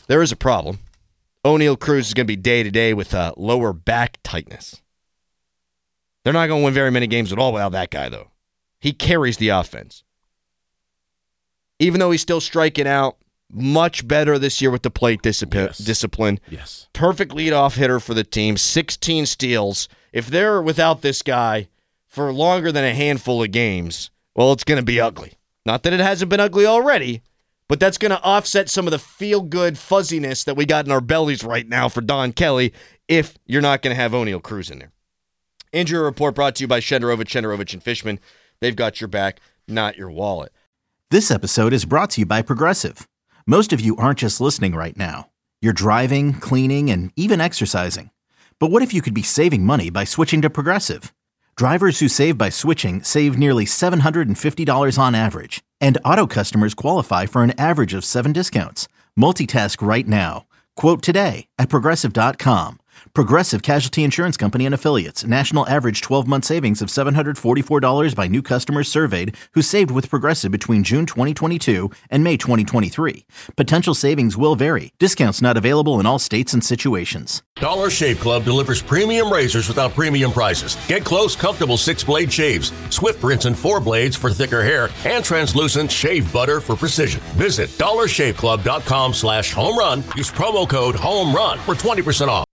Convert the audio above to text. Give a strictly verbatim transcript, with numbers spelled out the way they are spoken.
there is a problem. O'Neal Cruz is going to be day-to-day with uh, lower back tightness. They're not going to win very many games at all without that guy, though. He carries the offense. Even though he's still striking out, much better this year with the plate discipline. Yes. discipline. Yes. Perfect leadoff hitter for the team, sixteen steals. If they're without this guy for longer than a handful of games, well, it's going to be ugly. Not that it hasn't been ugly already, but that's going to offset some of the feel-good fuzziness that we got in our bellies right now for Don Kelly if you're not going to have O'Neal Cruz in there. Injury report brought to you by Shenderovich, Shenderovich and Fishman. They've got your back, not your wallet. This episode is brought to you by Progressive. Most of you aren't just listening right now. You're driving, cleaning, and even exercising. But what if you could be saving money by switching to Progressive? Drivers who save by switching save nearly seven hundred fifty dollars on average. And auto customers qualify for an average of seven discounts. Multitask right now. Quote today at Progressive dot com. Progressive Casualty Insurance Company and Affiliates. National average twelve-month savings of seven hundred forty-four dollars by new customers surveyed who saved with Progressive between June twenty twenty-two and May twenty twenty-three. Potential savings will vary. Discounts not available in all states and situations. Dollar Shave Club delivers premium razors without premium prices. Get close, comfortable six-blade shaves, Swift rinse and four blades for thicker hair, and translucent shave butter for precision. Visit dollar shave club dot com slash home run. Use promo code HOME RUN for twenty percent off.